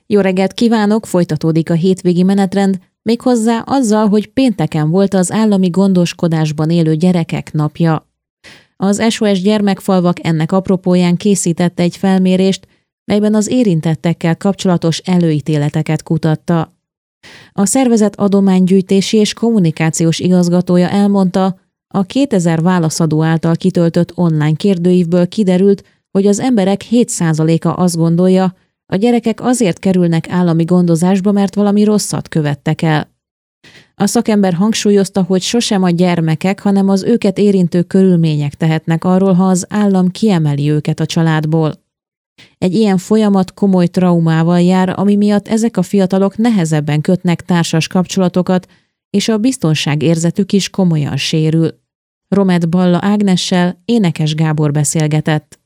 Jó reggelt kívánok, folytatódik a hétvégi menetrend, méghozzá azzal, hogy pénteken volt az állami gondoskodásban élő gyerekek napja. Az SOS Gyermekfalvak ennek apropóján készített egy felmérést, melyben az érintettekkel kapcsolatos előítéleteket kutatta. A szervezet adománygyűjtési és kommunikációs igazgatója elmondta, a 2000 válaszadó által kitöltött online kérdőívből kiderült, hogy az emberek 7%-a azt gondolja, a gyerekek azért kerülnek állami gondozásba, mert valami rosszat követtek el. A szakember hangsúlyozta, hogy sosem a gyermekek, hanem az őket érintő körülmények tehetnek arról, ha az állam kiemeli őket a családból. Egy ilyen folyamat komoly traumával jár, ami miatt ezek a fiatalok nehezebben kötnek társas kapcsolatokat, és a biztonságérzetük is komolyan sérül. Romet Balla Ágnessel Énekes Gábor beszélgetett.